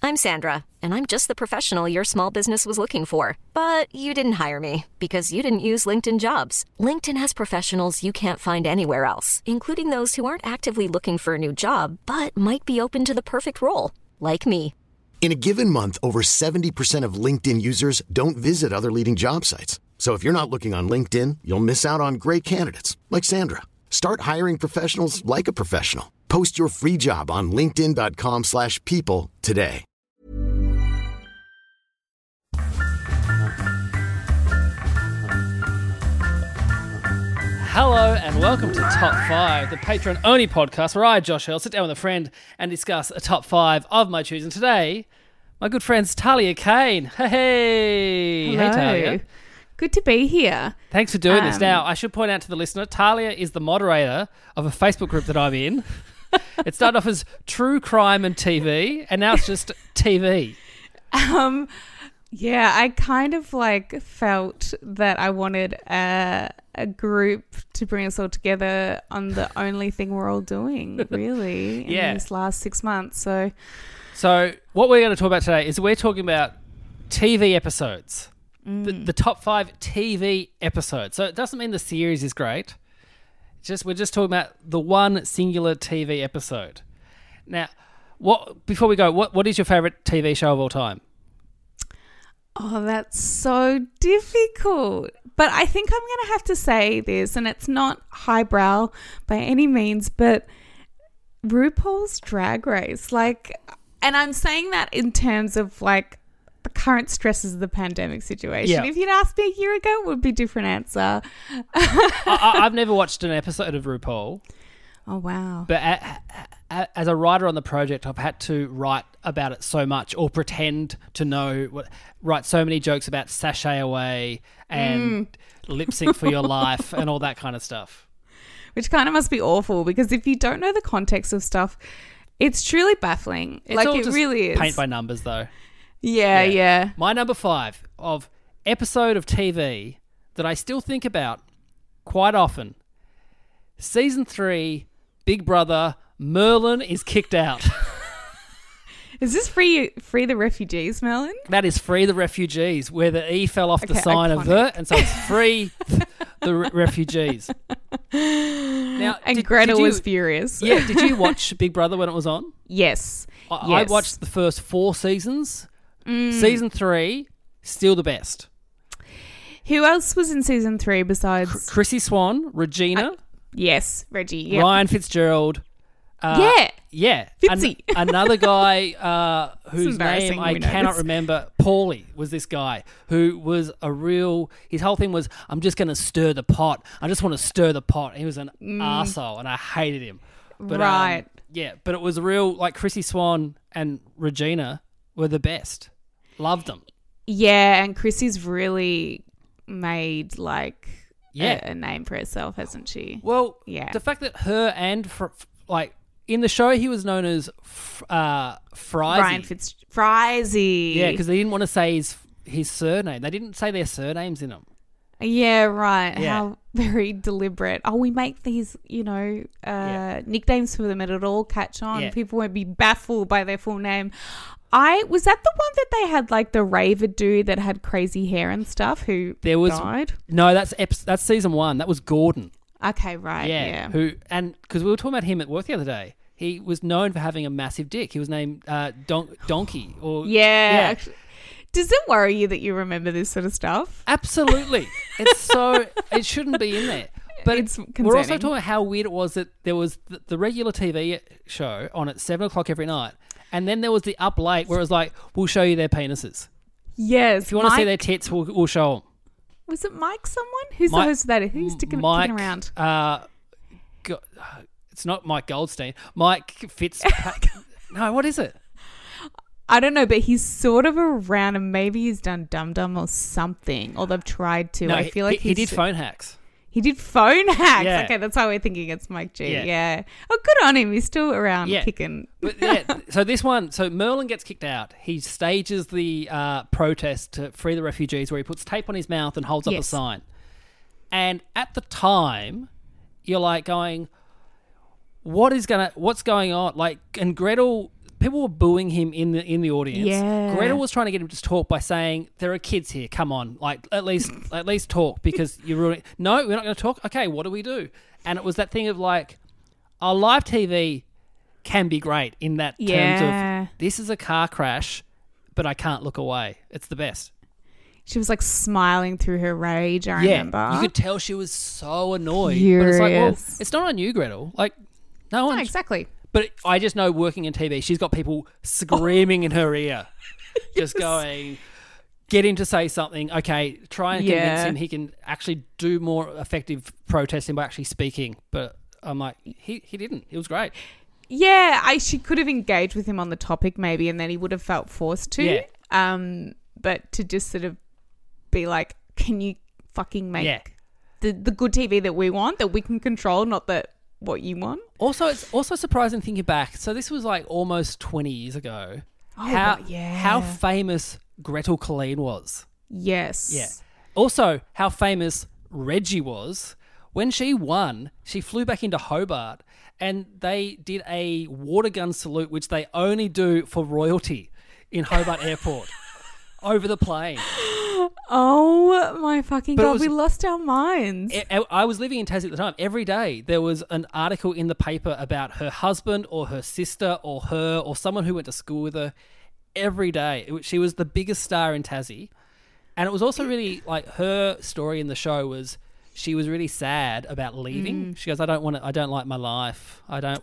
I'm Sandra, and I'm just the professional your small business was looking for. But you didn't hire me because you didn't use LinkedIn Jobs. LinkedIn has professionals you can't find anywhere else, including those who aren't actively looking for a new job, but might be open to the perfect role, like me. In a given month, over 70% of LinkedIn users don't visit other leading job sites. So if you're not looking on LinkedIn, you'll miss out on great candidates like Sandra. Start hiring professionals like a professional. Post your free job on linkedin.com/people today. Hello and welcome to Top 5, the Patreon-only podcast where I, Josh Earl, sit down with a friend and discuss a top 5 of my choosing. Today, my good friend's Talia Kane. Hey! Hello. Hey, Talia. Good to be here. Thanks for doing this. Now, I should point out to the listener, Talia is the moderator of a Facebook group that I'm in. It started off as True Crime and TV, and now it's just TV. Yeah, I kind of felt that I wanted a group to bring us all together on the only thing we're all doing, really, in this last 6 months. So what we're going to talk about today is we're talking about TV episodes, the top 5 TV episodes. So it doesn't mean the series is great. We're just talking about the one singular TV episode. Now, before we go, what is your favourite TV show of all time? Oh, that's so difficult. But I think I'm going to have to say this, and it's not highbrow by any means, but RuPaul's Drag Race. And I'm saying that in terms of the current stresses of the pandemic situation. Yeah. If you'd asked me a year ago, it would be a different answer. I've never watched an episode of RuPaul. Oh, wow. But as a writer on the project, I've had to write about it so much or pretend to know, write so many jokes about Sashay Away and Lip Sync for Your Life and all that kind of stuff. Which kind of must be awful, because if you don't know the context of stuff, it's truly baffling. It's all it just really is. paint by numbers, though. Yeah. My number 5 of episode of TV that I still think about quite often. Season 3, Big Brother, Merlin is kicked out. Is this Free the Refugees, Merlin? That is Free the Refugees, where the E fell off the sign iconic. of the, and so it's Free the Refugees. Now, And Gretel was furious. Yeah, did you watch Big Brother when it was on? Yes. I watched the first 4 seasons. Season 3, still the best. Who else was in season 3 besides... Chrissy Swan, Regina. Yes, Reggie. Yep. Ryan Fitzgerald. Yeah. Fitzy. Another guy whose embarrassing, name I we know cannot this. remember. Paulie was this guy who was his whole thing was, I'm just going to stir the pot. I just want to stir the pot. He was an arsehole and I hated him. But, Right. but it was a real, Chrissy Swan and Regina were the best. Loved them. Yeah, and Chrissy's really made Yeah. a name for herself, hasn't she? Well, Yeah. the fact that her and in the show he was known as Frizy. Ryan Frizy. Yeah, because they didn't want to say his surname. They didn't say their surnames in them. Yeah, right. Yeah. How very deliberate. Oh, we make these, nicknames for them and it'll all catch on. Yeah. People won't be baffled by their full name. Was that the one that they had the raver dude that had crazy hair and stuff who died? No, that's season 1. That was Gordon. Okay, right. Yeah. Because we were talking about him at work the other day. He was known for having a massive dick. He was named Donkey. Yeah. Actually, does it worry you that you remember this sort of stuff? Absolutely. It shouldn't be in there. But It's we're also concerning. talking about how weird it was that there was the regular TV show on at 7 o'clock every night. And then there was the Up Late where it was we'll show you their penises. Yes. If you want to see their tits, we'll show them. Was it Mike someone? Who's the host of that? Who's sticking around? It's not Mike Goldstein. Mike Fitz... No, what is it? I don't know, but he's sort of around and maybe he's done Dum Dum or something, or they've tried to. No, I feel like he did Phone Hacks. He did Phone Hacks. Yeah. Okay, that's why we're thinking it's Mike G. Yeah. Yeah. Oh, good on him. He's still around kicking. But so Merlin gets kicked out. He stages the protest to free the refugees where he puts tape on his mouth and holds up a Yes. sign. And at the time, you're going, what's going on? And Gretel people were booing him in the audience. Yeah. Gretel was trying to get him to talk by saying, "There are kids here. Come on, like at least talk because you're ruining." No, we're not going to talk. Okay, what do we do? And it was that thing of like, our live TV can be great in that terms of this is a car crash, but I can't look away. It's the best. She was like smiling through her rage, I remember. You could tell she was so annoyed. Furious. But it's like, well, it's not on you, Gretel. Like, no one. No, exactly. But I just know working in TV, she's got people screaming in her ear, just going, get him to say something. Okay, try and convince him he can actually do more effective protesting by actually speaking. But I'm like, he didn't. It was great. Yeah, she could have engaged with him on the topic maybe, and then he would have felt forced to. Yeah. But to just sort of be like, can you fucking make the good TV that we want, that we can control, not that what you want? Also, it's also surprising thinking back. So this was like almost 20 years ago. How famous Gretel Colleen was. Yes. Yeah. Also, how famous Reggie was. When she won, she flew back into Hobart and they did a water gun salute, which they only do for royalty in Hobart Airport over the plane. Oh my fucking God, we lost our minds. I was living in Tassie at the time. Every day there was an article in the paper about her husband or her sister or her or someone who went to school with her. Every day. She was the biggest star in Tassie. And it was also really like her story in the show was she was really sad about leaving. She goes, I don't like my life. I don't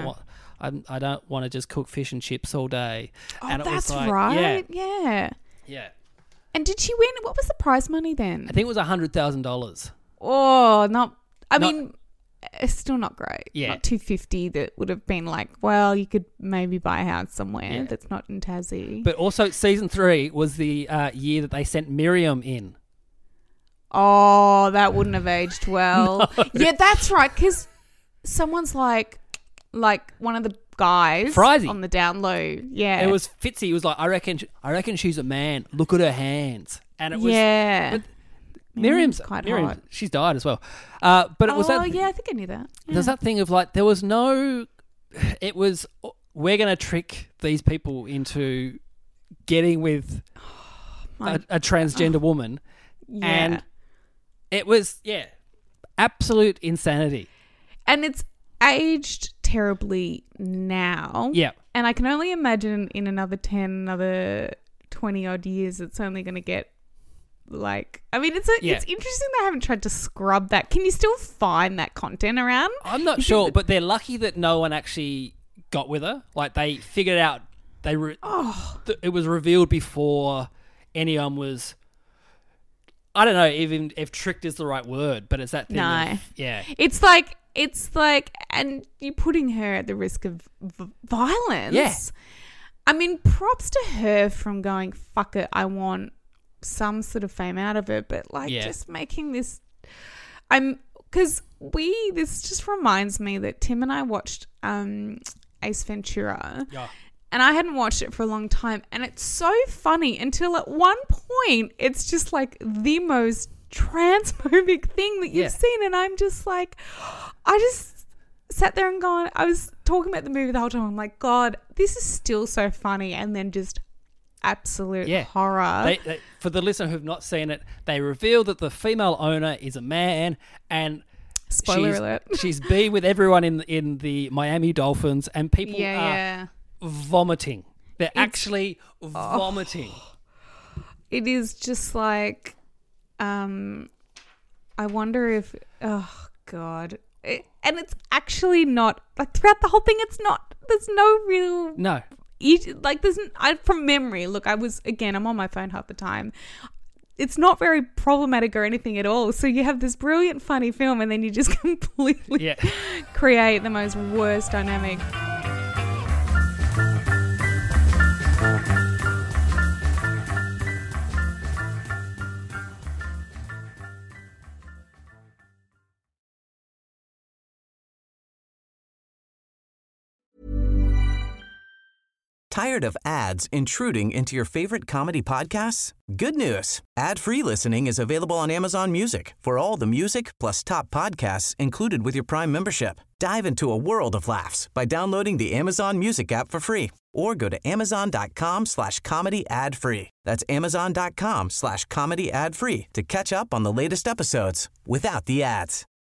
want to just cook fish and chips all day. Oh, and it that's was like, right. Yeah. Yeah. And did she win? What was the prize money then? I think it was $100,000. Oh, I mean, it's still not great. Yeah. Not $250 that would have been like, well, you could maybe buy a house somewhere that's not in Tassie. But also season 3 was the year that they sent Miriam in. Oh, that wouldn't have aged well. No. Yeah, that's right. Because someone's like one of the guys Frizy. On the down low. Yeah. It was Fitzy. He was like, I reckon she's a man. Look at her hands. And it was... Yeah. Miriam's quite hot. She's died as well. But it was that... Oh, yeah, I think I knew that. Yeah. There's that thing of like, there was no... It was, we're going to trick these people into getting with a transgender woman. Yeah. And it was, absolute insanity. And it's aged terribly now. Yeah. And I can only imagine in another 20 odd years, it's only going to get like, I mean, it's interesting they haven't tried to scrub that. Can you still find that content around? I'm not sure, but they're lucky that no one actually got with her. Like they figured out, it was revealed before anyone was, I don't know even if tricked is the right word, but it's that thing. No. Yeah. It's like, and you're putting her at the risk of violence. Yeah. I mean, props to her from going, fuck it, I want some sort of fame out of it, but like just making this, this just reminds me that Tim and I watched Ace Ventura. Yeah. And I hadn't watched it for a long time. And it's so funny until at one point, it's just like the most transphobic thing that you've seen. And I'm just like, I just sat there and gone, I was talking about the movie the whole time. I'm like, God, this is still so funny. And then just absolute horror. They, for the listener who've not seen it, they reveal that the female owner is a man and... Spoiler alert. She's been with everyone in the Miami Dolphins and people are... vomiting. They're actually vomiting. It is just like, I wonder if, oh God. And it's actually not, like throughout the whole thing, it's not, there's no real. No. Like from memory, look, I'm on my phone half the time. It's not very problematic or anything at all. So you have this brilliant, funny film and then you just completely create the most worst dynamic. Tired of ads intruding into your favorite comedy podcasts? Good news. Ad-free listening is available on Amazon Music for all the music plus top podcasts included with your Prime membership. Dive into a world of laughs by downloading the Amazon Music app for free or go to amazon.com/comedy ad free. That's amazon.com/comedy ad free to catch up on the latest episodes without the ads.